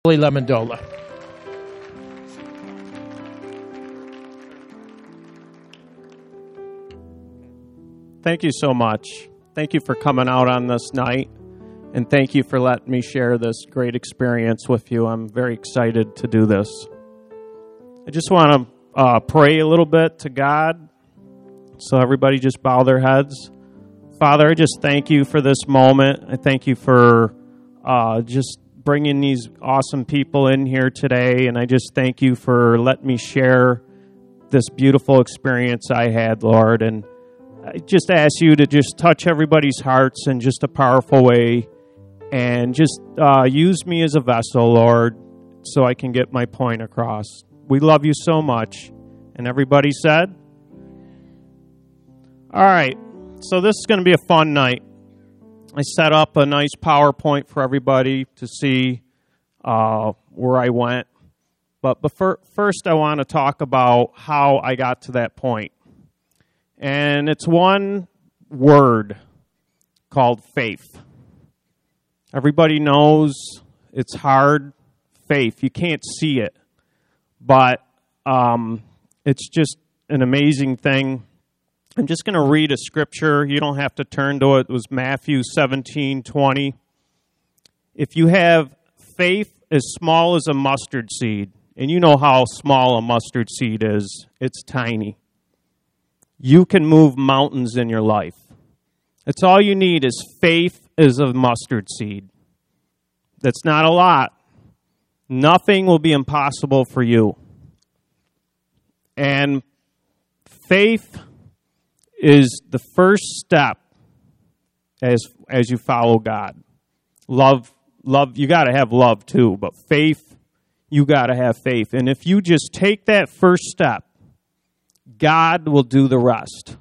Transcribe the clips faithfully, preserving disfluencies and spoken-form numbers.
Lemondola. Thank you so much. Thank you for coming out on this night, and thank you for letting me share this great experience with you. I'm very excited to do this. I just want to uh, pray a little bit to God, so everybody just bow their heads. Father, I just thank you for this moment. I thank you for uh, just bringing these awesome people in here today, and I just thank you for letting me share this beautiful experience I had, Lord. And I just ask you to just touch everybody's hearts in just a powerful way, and just uh, use me as a vessel, Lord, so I can get my point across. We love you so much. And everybody said? All right, so this is going to be a fun night. I set up a nice PowerPoint for everybody to see uh, where I went. But before, first, I want to talk about how I got to that point. And it's one word called faith. Everybody knows it's hard, faith. You can't see it. But um, it's just an amazing thing. I'm just going to read a scripture. You don't have to turn to it. It was Matthew seventeen twenty. If you have faith as small as a mustard seed, and you know how small a mustard seed is, it's tiny. You can move mountains in your life. That's all you need is faith as a mustard seed. That's not a lot. Nothing will be impossible for you. And faith is the first step as as you follow God. Love, love. You got to have love too, but faith, you got to have faith. And if you just take that first step, God will do the rest.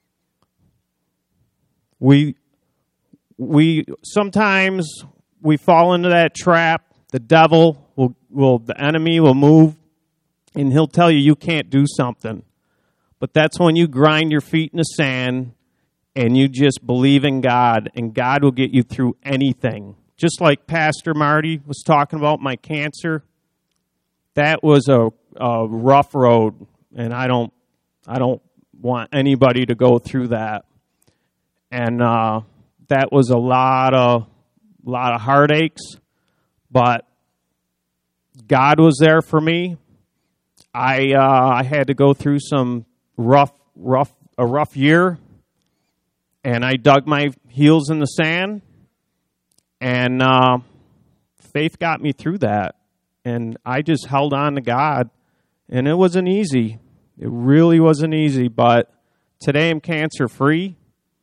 We we sometimes we fall into that trap. The devil will will the enemy will move, and he'll tell you you can't do something. But that's when you grind your feet in the sand and you just believe in God, and God will get you through anything. Just like Pastor Marty was talking about my cancer, that was a, a rough road, and I don't I don't want anybody to go through that. And uh, that was a lot of lot of heartaches, but God was there for me. I uh, I had to go through some rough, rough, a rough year, and I dug my heels in the sand, and uh, faith got me through that, and I just held on to God, and it wasn't easy. It really wasn't easy, but today I'm cancer-free,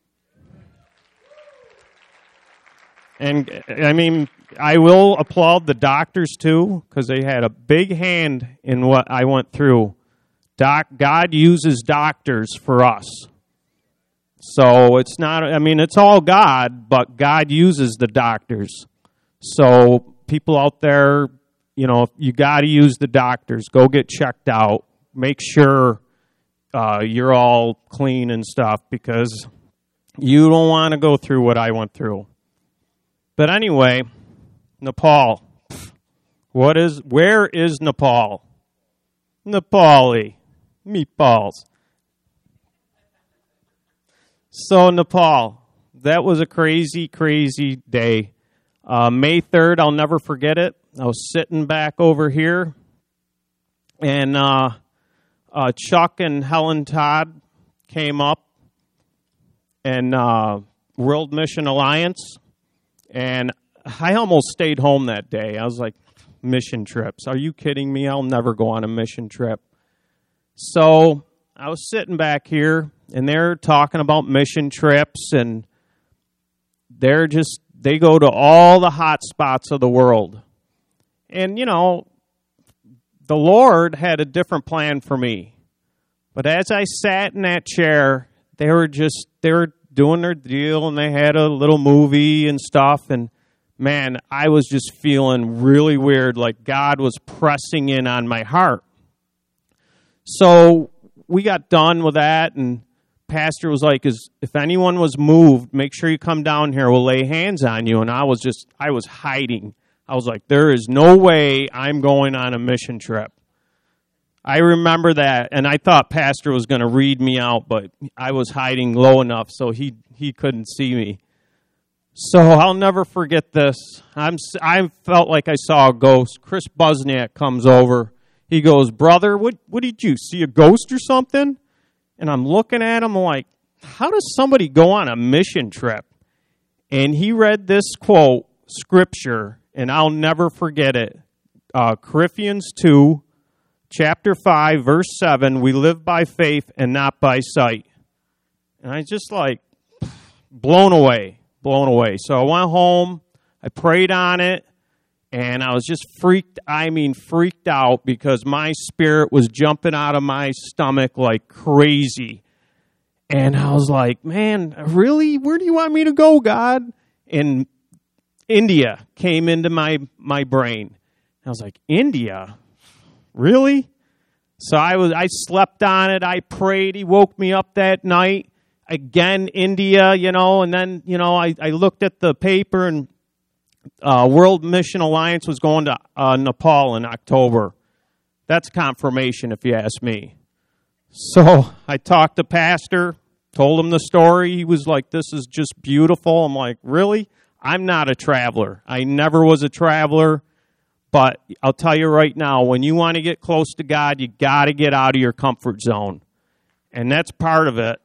and I mean, I will applaud the doctors too, because they had a big hand in what I went through. Doc, God uses doctors for us. So it's not, I mean, it's all God, but God uses the doctors. So people out there, you know, you got to use the doctors. Go get checked out. Make sure uh, you're all clean and stuff, because you don't want to go through what I went through. But anyway, Nepal. What is, where is Nepal? Nepali. Meatballs. So Nepal, that was a crazy, crazy day. Uh, May third, I'll never forget it. I was sitting back over here, and uh, uh, Chuck and Helen Todd came up, and uh, World Mission Alliance, and I almost stayed home that day. I was like, mission trips. Are you kidding me? I'll never go on a mission trip. So I was sitting back here, and they're talking about mission trips, and they're just, they go to all the hot spots of the world. And, you know, the Lord had a different plan for me. But as I sat in that chair, they were just, they were doing their deal, and they had a little movie and stuff, and man, I was just feeling really weird, like God was pressing in on my heart. So we got done with that, and Pastor was like, "Is if anyone was moved, make sure you come down here. We'll lay hands on you." And I was just, I was hiding. I was like, there is no way I'm going on a mission trip. I remember that, and I thought Pastor was going to read me out, but I was hiding low enough so he he couldn't see me. So I'll never forget this. I'm I felt like I saw a ghost. Chris Busniak comes over. He goes, brother, what what did you see, a ghost or something? And I'm looking at him like, how does somebody go on a mission trip? And he read this quote, scripture, and I'll never forget it. Uh, Philippians two. Chapter five, verse seven, we live by faith and not by sight. And I just like, blown away, blown away. So I went home, I prayed on it, and I was just freaked, I mean freaked out because my spirit was jumping out of my stomach like crazy. And I was like, man, really? Where do you want me to go, God? And India came into my, my brain. I was like, India? Really? So I was. I slept on it. I prayed. He woke me up that night. Again, India, you know, and then, you know, I, I looked at the paper and uh, World Mission Alliance was going to uh, Nepal in October. That's confirmation, if you ask me. So I talked to Pastor, told him the story. He was like, this is just beautiful. I'm like, really? I'm not a traveler. I never was a traveler. But I'll tell you right now, when you want to get close to God, you got to get out of your comfort zone. And that's part of it.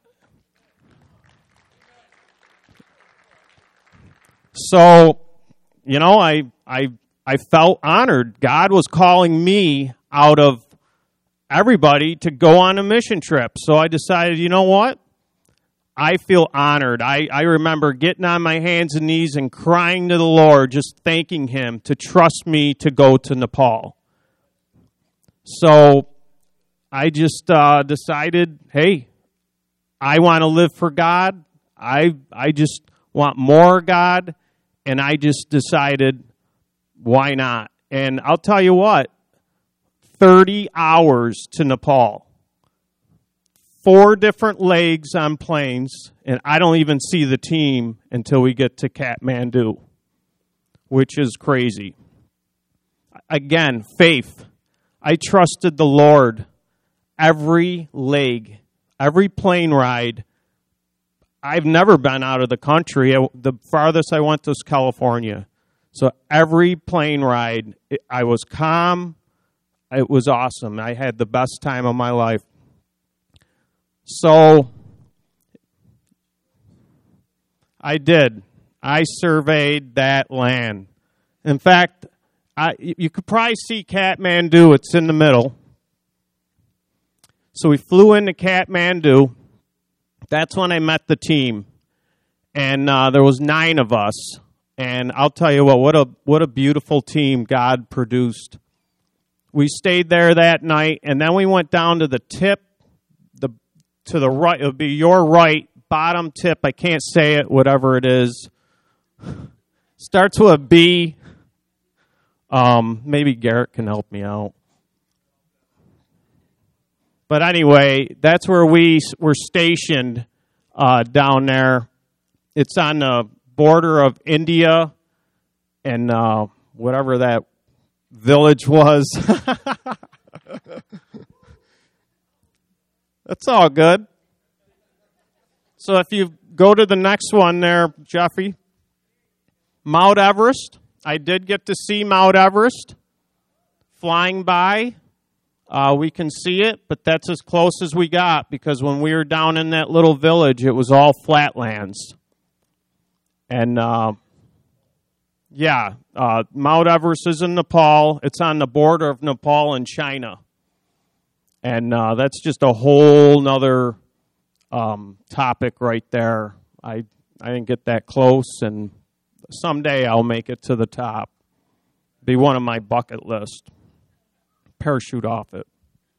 So, you know, I I I felt honored. God was calling me out of everybody to go on a mission trip. So I decided, you know what? I feel honored. I, I remember getting on my hands and knees and crying to the Lord, just thanking Him to trust me to go to Nepal. So I just uh, decided, hey, I want to live for God. I I just want more God. And I just decided, why not? And I'll tell you what, thirty hours to Nepal. Four different legs on planes, and I don't even see the team until we get to Kathmandu, which is crazy. Again, faith. I trusted the Lord every leg, every plane ride. I've never been out of the country. The farthest I went was California. So every plane ride, I was calm. It was awesome. I had the best time of my life. So I did. I surveyed that land. In fact, I, you could probably see Kathmandu. It's in the middle. So we flew into Kathmandu. That's when I met the team. And uh, there was nine of us. And I'll tell you what, what a what a beautiful team God produced. We stayed there that night, and then we went down to the tip, the to the right. It would be your right, bottom tip. I can't say it, whatever it is. Starts with a B. Um, maybe Garrett can help me out. But anyway, that's where we were stationed uh, down there. It's on the border of India and uh, whatever that village was. That's all good. So if you go to the next one there, Jeffrey, Mount Everest. I did get to see Mount Everest flying by. Uh, we can see it, but that's as close as we got because when we were down in that little village, it was all flatlands. And, uh, yeah, uh, Mount Everest is in Nepal. It's on the border of Nepal and China. And uh, that's just a whole nother um, topic right there. I I didn't get that close, and someday I'll make it to the top. Be one of my bucket list. Parachute off it.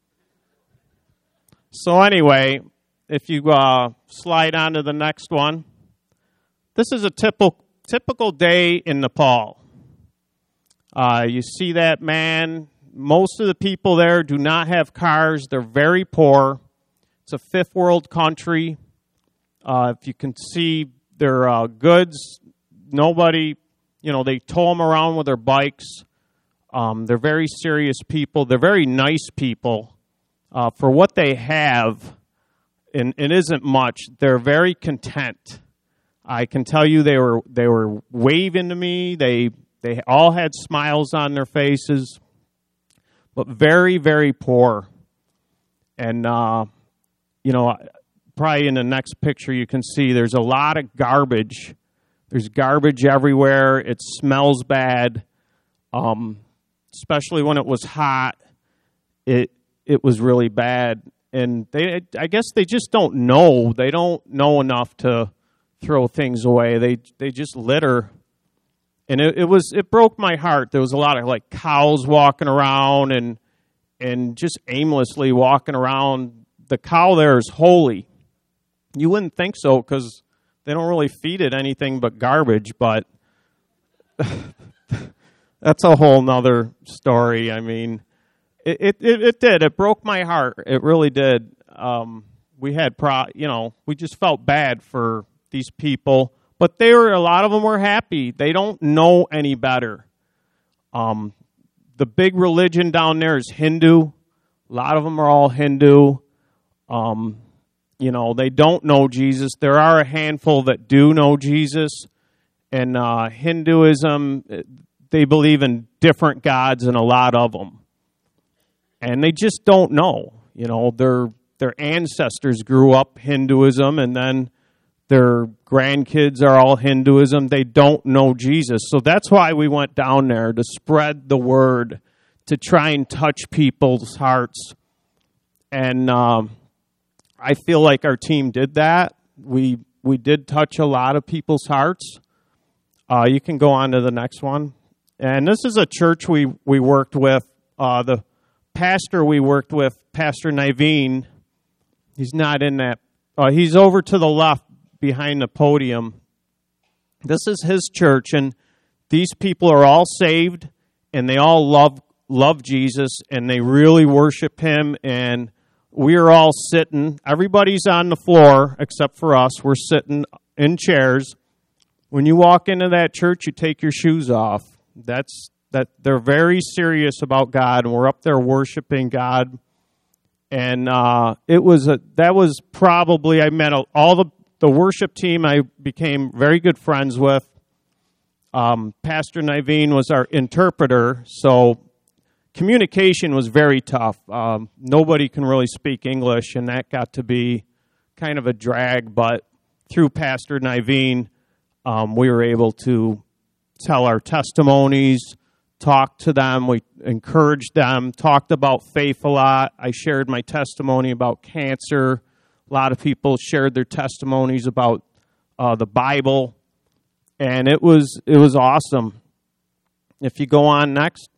So anyway, if you uh, slide on to the next one, this is a typical typical day in Nepal. Uh, you see that man. Most of the people there do not have cars. They're very poor. It's a fifth world country. Uh, if you can see their uh, goods, nobody you know, they tow them around with their bikes. Um, they're very serious people. They're very nice people. Uh, for what they have, and it isn't much, they're very content. I can tell you they were they were waving to me. They they all had smiles on their faces, but very, very poor. And, uh, you know, probably in the next picture you can see there's a lot of garbage. There's garbage everywhere. It smells bad, um, especially when it was hot. It it was really bad. And they, I guess they just don't know. They don't know enough to throw things away. They they just litter. And it, it was it broke my heart. There was a lot of like cows walking around and and just aimlessly walking around. The cow there is holy. You wouldn't think so because they don't really feed it anything but garbage, but that's a whole nother story. I mean, it, it, it did. It broke my heart. It really did. Um, we had, pro, you know, we just felt bad for these people, but they were, a lot of them were happy. They don't know any better. Um, the big religion down there is Hindu. A lot of them are all Hindu. Um, you know, they don't know Jesus. There are a handful that do know Jesus. And uh, Hinduism, they believe in different gods and a lot of them. And they just don't know. You know, their their ancestors grew up Hinduism, and then their grandkids are all Hinduism. They don't know Jesus. So that's why we went down there, to spread the word, to try and touch people's hearts. And um, I feel like our team did that. We we did touch a lot of people's hearts. Uh, you can go on to the next one. And this is a church we, we worked with. Uh, the pastor we worked with, Pastor Niveen, he's not in that. Uh, he's over to the left behind the podium. This is his church, and these people are all saved, and they all love love Jesus, and they really worship him, and we are all sitting. Everybody's on the floor except for us. We're sitting in chairs. When you walk into that church, you take your shoes off. That's that they're very serious about God, and we're up there worshiping God. And uh, it was a, that was probably, I met a, all the, the worship team I became very good friends with. Um, Pastor Niveen was our interpreter, so communication was very tough. Um, nobody can really speak English, and that got to be kind of a drag. But through Pastor Niveen, um, we were able to tell our testimonies, talk to them, we encouraged them, talked about faith a lot. I shared my testimony about cancer. A lot of people shared their testimonies about uh, the Bible, and it was it was awesome. If you go on next.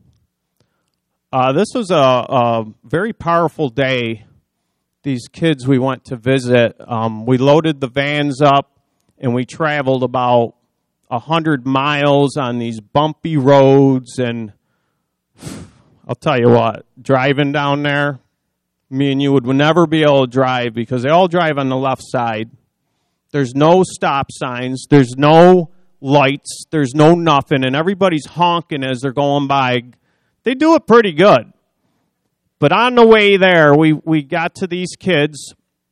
Uh, this was a, a very powerful day. These kids we went to visit, um, we loaded the vans up, and we traveled about a hundred miles on these bumpy roads, and I'll tell you what, driving down there, me and you would never be able to drive because they all drive on the left side. There's no stop signs. There's no lights. There's no nothing, and everybody's honking as they're going by. They do it pretty good. But on the way there, we, we got to these kids,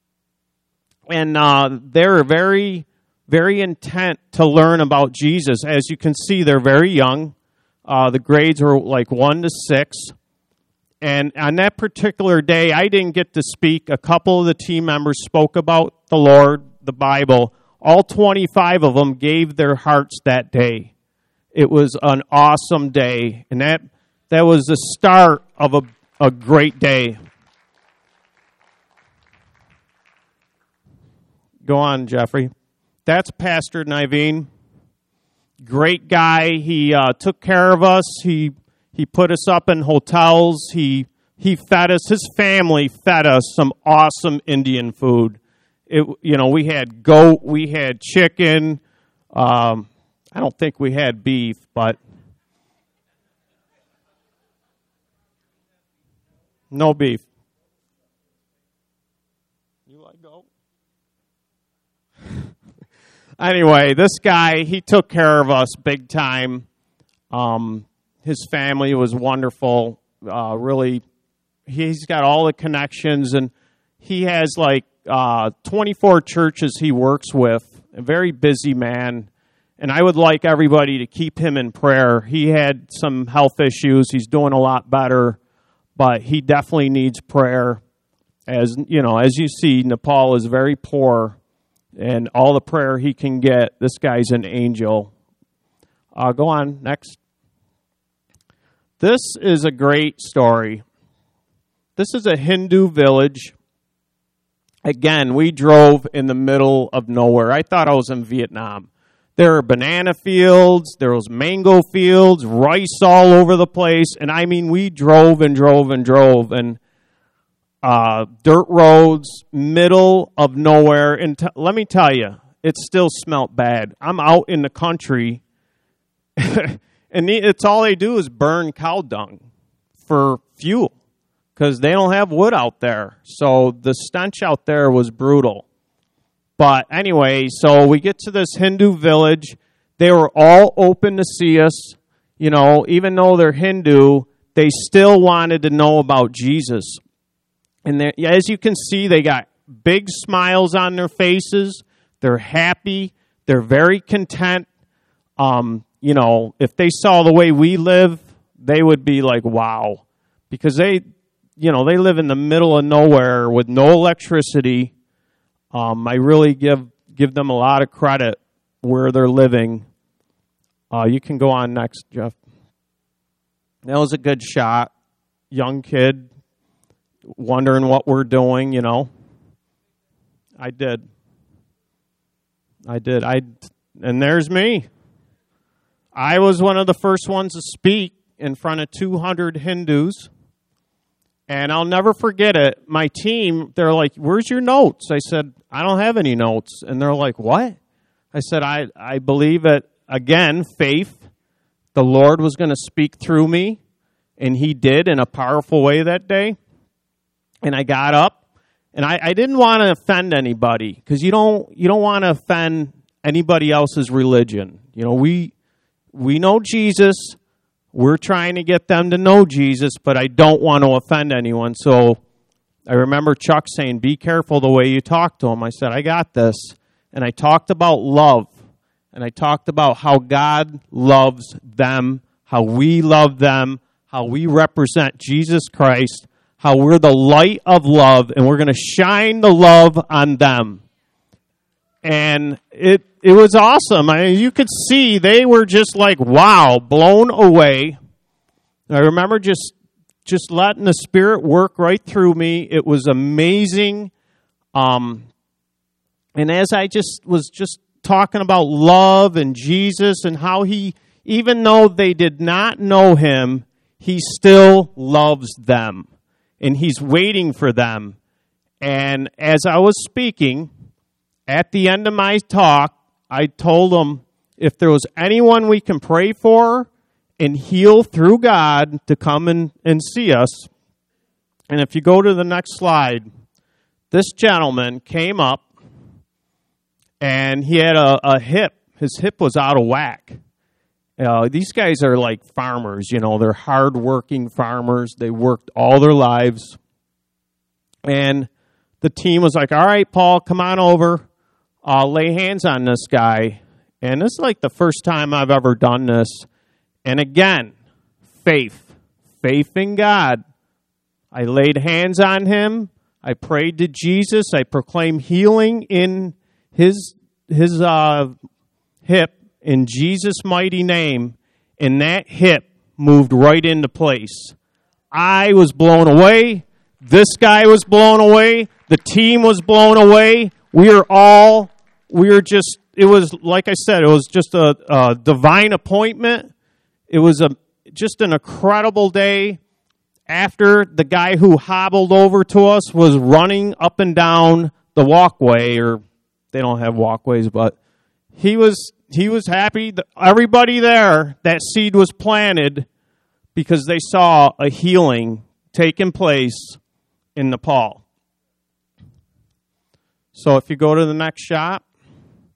and uh, they're very... very intent to learn about Jesus. As you can see, they're very young. Uh, the grades were like one to six. And on that particular day, I didn't get to speak. A couple of the team members spoke about the Lord, the Bible. All twenty-five of them gave their hearts that day. It was an awesome day. And that that was the start of a, a great day. Go on, Jeffrey. That's Pastor Niveen. Great guy. He uh, took care of us. He he put us up in hotels. He he fed us. His family fed us some awesome Indian food. It you know we had goat, we had chicken. Um, I don't think we had beef, but no beef. You like goat? Anyway, this guy, he took care of us big time. Um, his family was wonderful. Uh, really, he's got all the connections, and he has like uh, twenty-four churches he works with. A very busy man. And I would like everybody to keep him in prayer. He had some health issues. He's doing a lot better, but he definitely needs prayer. As you know, as you see, Nepal is very poor, and all the prayer he can get, this guy's an angel. Uh, go on, next. This is a great story. This is a Hindu village. Again, we drove in the middle of nowhere. I thought I was in Vietnam. There are banana fields, there was mango fields, rice all over the place. And I mean, we drove and drove and drove. And uh, dirt roads, middle of nowhere. And t- let me tell you, it still smelt bad. I'm out in the country, and it's all they do is burn cow dung for fuel because they don't have wood out there. So the stench out there was brutal. But anyway, so we get to this Hindu village. They were all open to see us. You know, even though they're Hindu, they still wanted to know about Jesus. And as you can see, they got big smiles on their faces. They're happy. They're very content. Um, you know, if they saw the way we live, they would be like, wow. Because they, you know, they live in the middle of nowhere with no electricity. Um, I really give give them a lot of credit where they're living. Uh, you can go on next, Jeff. That was a good shot. Young kid wondering what we're doing, you know. I did. I did. I and there's me. I was one of the first ones to speak in front of two hundred Hindus. And I'll never forget it. My team, they're like, where's your notes? I said, I don't have any notes. And they're like, what? I said, I, I believe that, again, faith, the Lord was going to speak through me. And he did in a powerful way that day. And I got up. And I, I didn't want to offend anybody. Because you don't you don't want to offend anybody else's religion. You know, we we know Jesus. We're trying to get them to know Jesus, but I don't want to offend anyone. So I remember Chuck saying, be careful the way you talk to them. I said, I got this. And I talked about love. And I talked about how God loves them, how we love them, how we represent Jesus Christ, how we're the light of love, and we're going to shine the love on them. And it it was awesome. I mean, you could see they were just like, wow, blown away. I remember just just letting the Spirit work right through me. It was amazing. Um, and as I just was just talking about love and Jesus and how he, even though they did not know him, he still loves them. And he's waiting for them. And as I was speaking, at the end of my talk, I told them if there was anyone we can pray for and heal through God to come and, and see us. And if you go to the next slide, this gentleman came up and he had a, a hip. His hip was out of whack. Uh, these guys are like farmers, you know. They're hard-working farmers. They worked all their lives. And the team was like, all right, Paul, come on over. Uh, lay hands on this guy. And this is like the first time I've ever done this. And again, faith. Faith in God. I laid hands on him. I prayed to Jesus. I proclaimed healing in his his uh, hip in Jesus' mighty name. And that hip moved right into place. I was blown away. This guy was blown away. The team was blown away. We were all... We were just, it was, like I said, it was just a, a divine appointment. It was a just an incredible day. After the guy who hobbled over to us was running up and down the walkway, or they don't have walkways, but he was he was happy. Everybody there, that seed was planted because they saw a healing taking place in Nepal. So if you go to the next shot,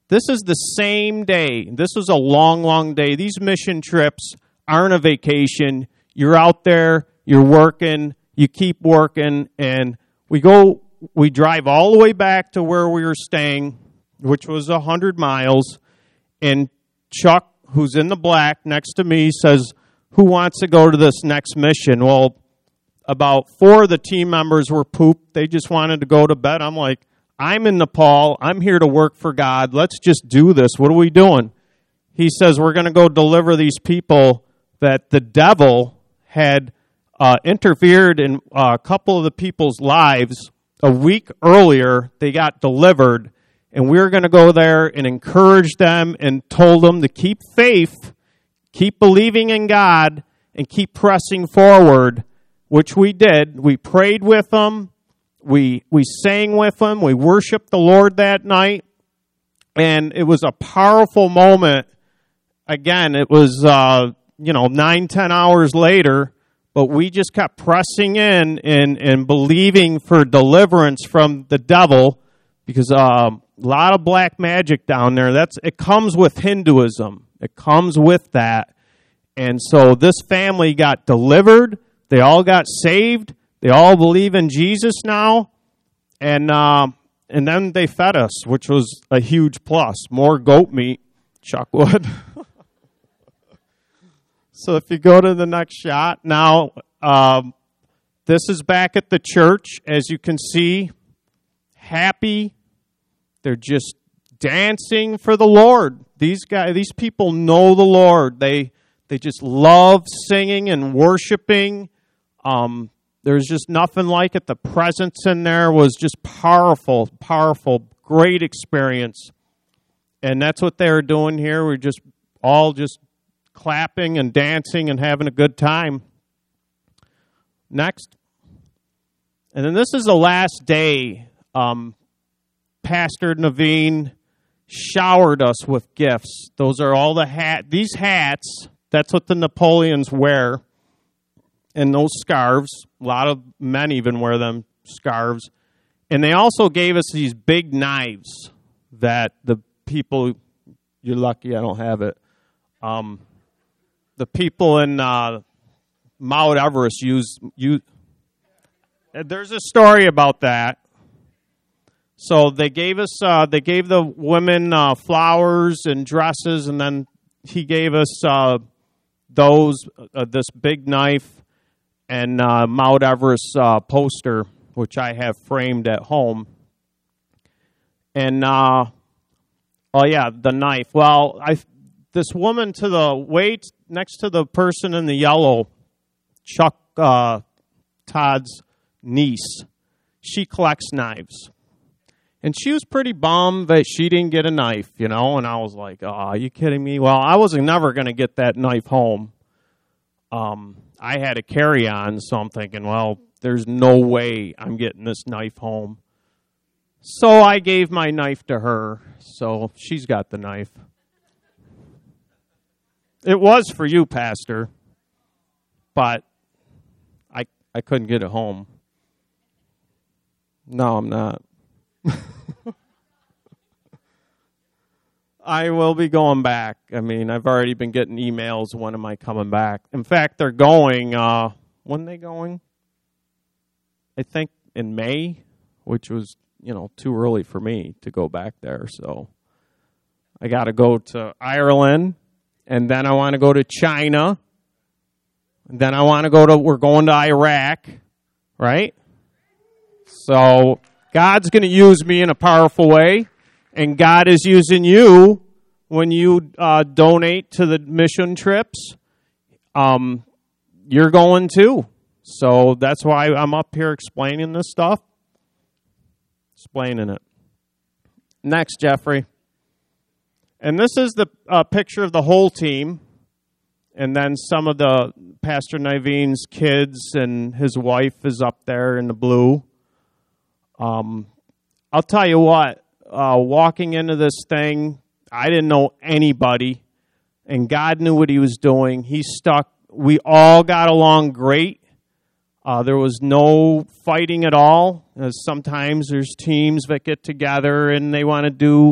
This is the same day. This was a long, long day. These mission trips aren't a vacation. You're out there, you're working, you keep working, and we go, we drive all the way back to where we were staying, which was one hundred miles, and Chuck, who's in the black next to me, says, who wants to go to this next mission? Well, about four of the team members were pooped. They just wanted to go to bed. I'm like, I'm in Nepal. I'm here to work for God. Let's just do this. What are we doing? He says, we're going to go deliver these people that the devil had uh, interfered in uh, a couple of the people's lives. A week earlier, they got delivered, and we were going to go there and encourage them and told them to keep faith, keep believing in God, and keep pressing forward, which we did. We prayed with them. We we sang with them. We worshiped the Lord that night. And it was a powerful moment. Again, it was, uh, you know, nine, ten hours later, but we just kept pressing in and, and believing for deliverance from the devil, because um, a lot of black magic down there. That's it comes with Hinduism. It comes with that. And so this family got delivered. They all got saved. They all believe in Jesus now, and uh, and then they fed us, which was a huge plus. More goat meat, Chuck would. So if you go to the next shot, now um, this is back at the church. As you can see, happy. They're just dancing for the Lord. These guys, these people know the Lord. They they just love singing and worshiping. Um, There's just nothing like it. The presence in there was just powerful, powerful, great experience. And that's what they were doing here. We're just all just clapping and dancing and having a good time. Next. And then this is the last day. Um, Pastor Naveen showered us with gifts. Those are all the hat. These hats, that's what the Napoleons wear. And those scarves, a lot of men even wear them, scarves. And they also gave us these big knives that the people, you're lucky I don't have it, um, the people in uh, Mount Everest use, use. There's a story about that. So they gave us, uh, they gave the women uh, flowers and dresses, and then he gave us uh, those, uh, this big knife, and uh, Mount Everest uh, poster, which I have framed at home. And, uh, oh yeah, the knife. Well, I this woman to the wait next to the person in the yellow, Chuck uh, Todd's niece, she collects knives. And she was pretty bummed that she didn't get a knife, you know, and I was like, oh, are you kidding me? Well, I wasn't never going to get that knife home. Um, I had a carry-on, so I'm thinking, well, there's no way I'm getting this knife home. So I gave my knife to her, so she's got the knife. It was for you, Pastor, but I I couldn't get it home. No, I'm not. I will be going back. I mean, I've already been getting emails. When am I coming back? In fact, they're going. Uh, when are they going? I think in May, which was, you know, too early for me to go back there. So I got to go to Ireland, and then I want to go to China, and then I want to go to. We're going to Iraq, right? So God's going to use me in a powerful way. And God is using you when you uh, donate to the mission trips. Um, you're going too. So that's why I'm up here explaining this stuff. Explaining it. Next, Jeffrey. And this is the uh, picture of the whole team. And then some of the Pastor Naveen's kids and his wife is up there in the blue. Um, I'll tell you what. Uh, walking into this thing, I didn't know anybody, and God knew what he was doing. He stuck. We all got along great. Uh, there was no fighting at all. As sometimes there's teams that get together and they want to do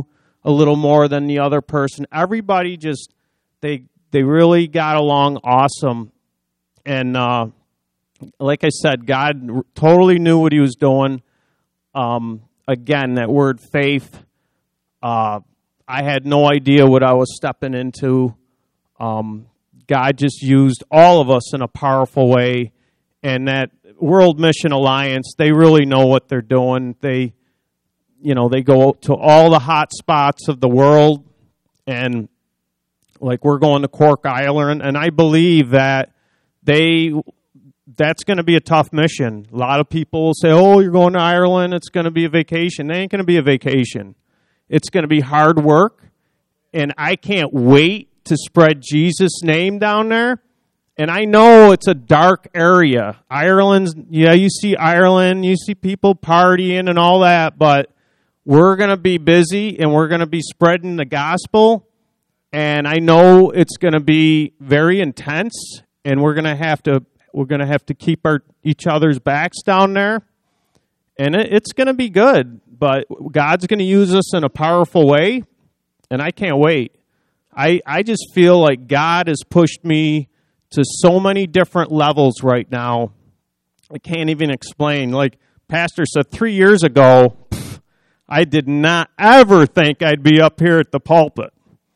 a little more than the other person. Everybody just, they they really got along awesome. And uh, like I said, God r- totally knew what he was doing. Um, again, that word faith, uh, I had no idea what I was stepping into. Um, God just used all of us in a powerful way. And that World Mission Alliance, they really know what they're doing. They, you know, they go to all the hot spots of the world. And like we're going to Cork Island. And I believe that they, that's going to be a tough mission. A lot of people will say, oh, you're going to Ireland, it's going to be a vacation. It ain't going to be a vacation. It's going to be hard work. And I can't wait to spread Jesus' name down there. And I know it's a dark area. Ireland's, yeah, you see Ireland, you see people partying and all that, but we're going to be busy and we're going to be spreading the gospel. And I know it's going to be very intense, and we're going to have to we're going to have to keep our each other's backs down there. And it, it's going to be good, but God's going to use us in a powerful way, and I can't wait. I I just feel like God has pushed me to so many different levels right now. I can't even explain. Like Pastor said, three years ago, pff, I did not ever think I'd be up here at the pulpit.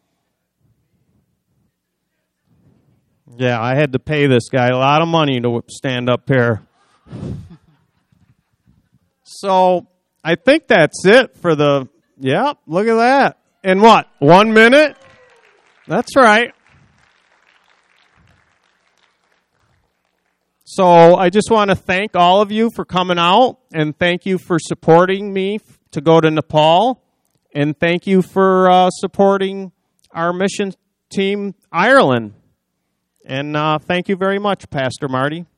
Yeah, I had to pay this guy a lot of money to stand up here. So I think that's it for the, yeah, look at that. In what, one minute? That's right. So I just want to thank all of you for coming out, and thank you for supporting me to go to Nepal, and thank you for uh, supporting our mission team, Ireland. And uh, thank you very much, Pastor Marty.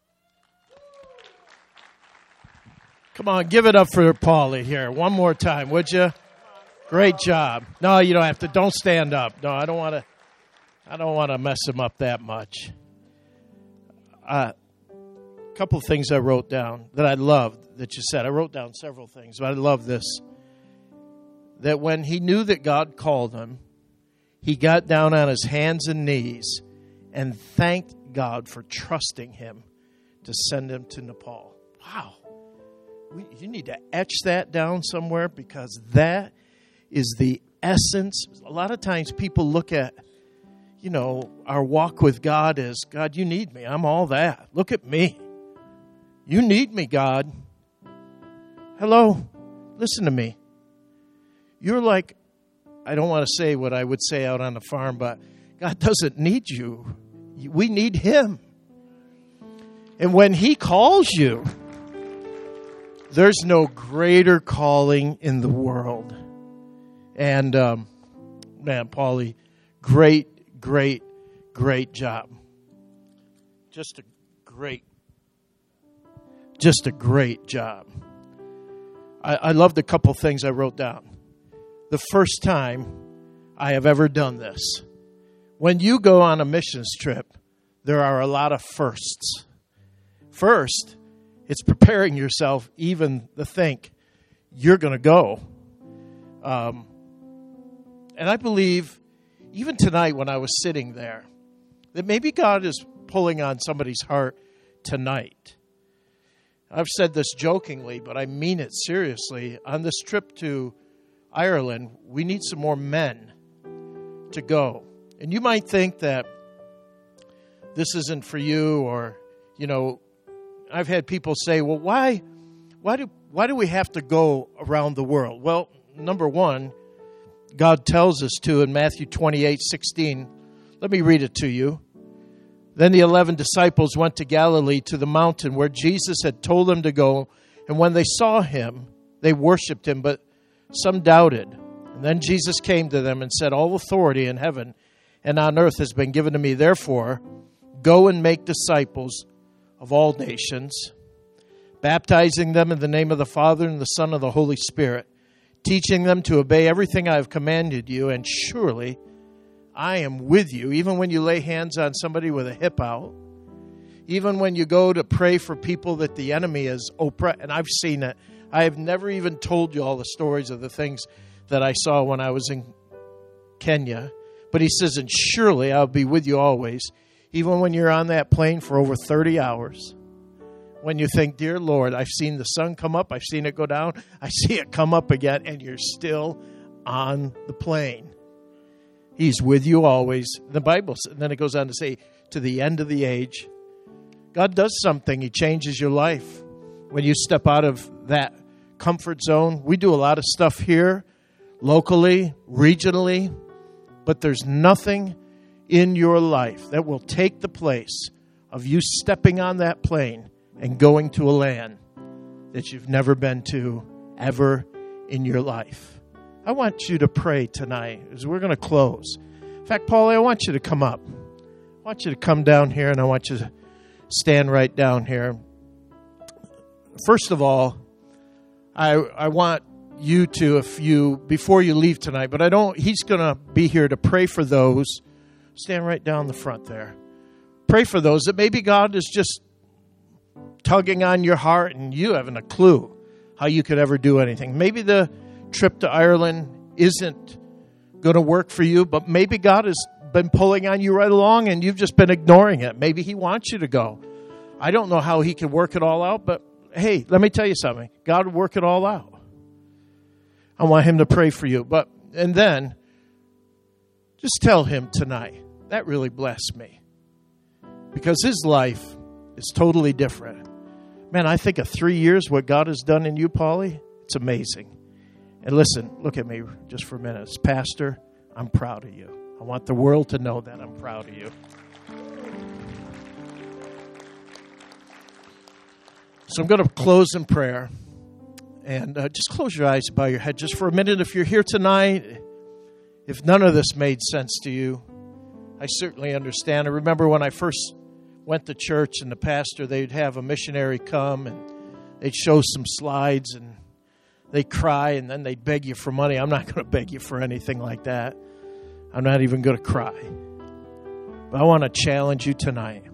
Come on, give it up for Paulie here. One more time, would you? Great job. No, you don't have to. Don't stand up. No, I don't want to. I don't want to mess him up that much. A uh, couple of things I wrote down that I loved that you said. I wrote down several things, but I love this. That when he knew that God called him, he got down on his hands and knees and thanked God for trusting him to send him to Nepal. Wow. We, you need to etch that down somewhere, because that is the essence. A lot of times people look at, you know, our walk with God as, God, you need me. I'm all that. Look at me. You need me, God. Hello. Listen to me. You're like, I don't want to say what I would say out on the farm, but God doesn't need you. We need him. And when he calls you, there's no greater calling in the world. And, um, man, Paulie, great, great, great job. Just a great, just a great job. I, I loved a couple things I wrote down. The first time I have ever done this. When you go on a missions trip, there are a lot of firsts. First, it's preparing yourself even to think you're going to go. Um, and I believe, even tonight when I was sitting there, that maybe God is pulling on somebody's heart tonight. I've said this jokingly, but I mean it seriously. On this trip to Ireland, we need some more men to go. And you might think that this isn't for you, or, you know, I've had people say, well, why, why do, why do we have to go around the world? Well, number one, God tells us to in Matthew twenty-eight sixteen. Let me read it to you. Then the eleven disciples went to Galilee, to the mountain where Jesus had told them to go. And when they saw him, they worshipped him, but some doubted. And then Jesus came to them and said, all authority in heaven and on earth has been given to me. Therefore, go and make disciples of all nations, baptizing them in the name of the Father and the Son and the Holy Spirit, teaching them to obey everything I have commanded you. And surely I am with you, even when you lay hands on somebody with a hip out, even when you go to pray for people that the enemy is oppressed. And I've seen it. I have never even told you all the stories of the things that I saw when I was in Kenya. But he says, and surely I'll be with you always, even when you're on that plane for over thirty hours. When you think, dear Lord, I've seen the sun come up, I've seen it go down, I see it come up again, and you're still on the plane. He's with you always. The Bible, and then it goes on to say, to the end of the age. God does something. He changes your life. When you step out of that comfort zone, we do a lot of stuff here, locally, regionally, but there's nothing in your life that will take the place of you stepping on that plane and going to a land that you've never been to ever in your life. I want you to pray tonight as we're going to close. In fact, Paulie, I want you to come up. I want you to come down here, and I want you to stand right down here. First of all, I I want you to, if you, before you leave tonight, but I don't, he's going to be here to pray for those. Stand right down the front there. Pray for those that maybe God is just tugging on your heart and you haven't a clue how you could ever do anything. Maybe the trip to Ireland isn't going to work for you, but maybe God has been pulling on you right along and you've just been ignoring it. Maybe he wants you to go. I don't know how he can work it all out, but hey, let me tell you something. God will work it all out. I want him to pray for you. But and then just tell him tonight, that really blessed me. Because his life is totally different. Man, I think of three years, what God has done in you, Paulie, it's amazing. And listen, look at me just for a minute. As pastor, I'm proud of you. I want the world to know that I'm proud of you. So I'm going to close in prayer. And uh, just close your eyes and bow your head just for a minute. If you're here tonight, if none of this made sense to you, I certainly understand. I remember when I first went to church and the pastor, they'd have a missionary come and they'd show some slides and they'd cry and then they'd beg you for money. I'm not going to beg you for anything like that. I'm not even going to cry. But I want to challenge you tonight.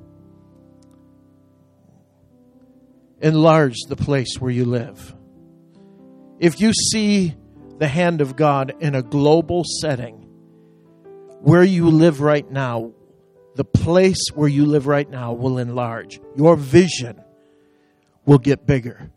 Enlarge the place where you live. If you see the hand of God in a global setting, where you live right now, the place where you live right now will enlarge. Your vision will get bigger.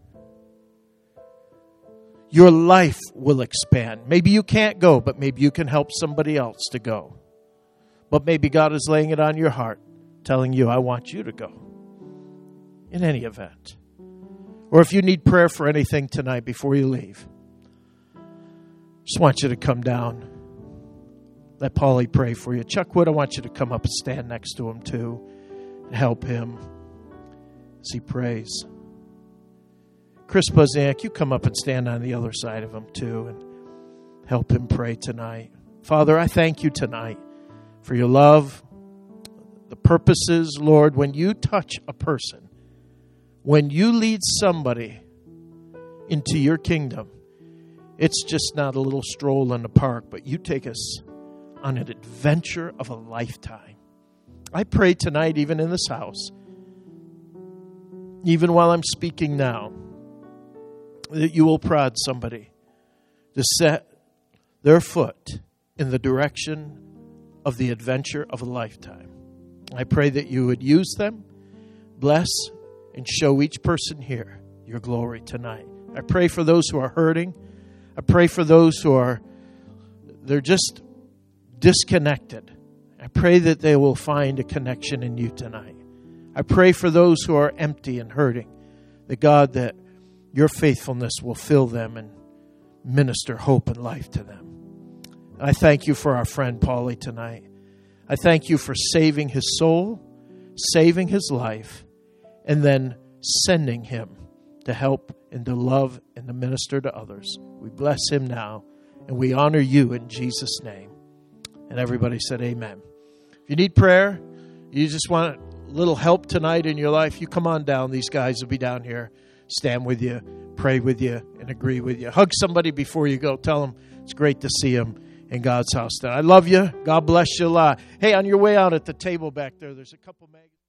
Your life will expand. Maybe you can't go, but maybe you can help somebody else to go. But maybe God is laying it on your heart, telling you, I want you to go. In any event. Or if you need prayer for anything tonight before you leave, just want you to come down. Let Paulie pray for you. Chuck Wood, I want you to come up and stand next to him too and help him as he prays. Chris Bozanic, you come up and stand on the other side of him too and help him pray tonight. Father, I thank you tonight for your love, the purposes, Lord, when you touch a person, when you lead somebody into your kingdom, it's just not a little stroll in the park, but you take us on an adventure of a lifetime. I pray tonight, even in this house, even while I'm speaking now, that you will prod somebody to set their foot in the direction of the adventure of a lifetime. I pray that you would use them, bless, and show each person here your glory tonight. I pray for those who are hurting. I pray for those who are, they're just disconnected. I pray that they will find a connection in you tonight. I pray for those who are empty and hurting, that God, that your faithfulness will fill them and minister hope and life to them. I thank you for our friend Paulie tonight. I thank you for saving his soul, saving his life, and then sending him to help and to love and to minister to others. We bless him now, and we honor you in Jesus' name. And everybody said amen. If you need prayer, you just want a little help tonight in your life, you come on down. These guys will be down here, stand with you, pray with you, and agree with you. Hug somebody before you go. Tell them it's great to see them in God's house. I love you. God bless you a lot. Hey, on your way out at the table back there, there's a couple magazines.